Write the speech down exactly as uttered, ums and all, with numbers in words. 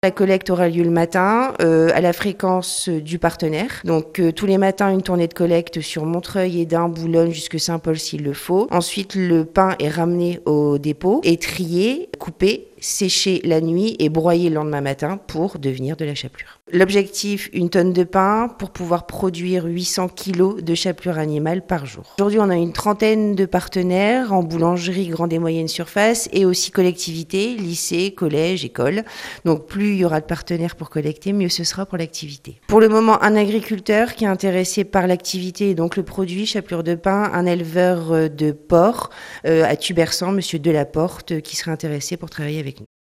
La collecte aura lieu le matin euh, à la fréquence du partenaire. Donc euh, tous les matins, une tournée de collecte sur Montreuil, Hesdin, Boulogne jusque Saint-Paul s'il le faut. Ensuite, le pain est ramené au dépôt, est trié, coupé, séché la nuit et broyé le lendemain matin pour devenir de la chapelure. L'objectif, une tonne de pain pour pouvoir produire huit cents kilos de chapelure animale par jour. Aujourd'hui, on a une trentaine de partenaires en boulangerie, grande et moyenne surface et aussi collectivités, lycées, collèges, écoles. Donc plus il y aura de partenaires pour collecter, mieux ce sera pour l'activité. Pour le moment, un agriculteur qui est intéressé par l'activité et donc le produit chapelure de pain, un éleveur de porc euh, à Tubersan, monsieur Delaporte, qui serait intéressé pour travailler avec nous.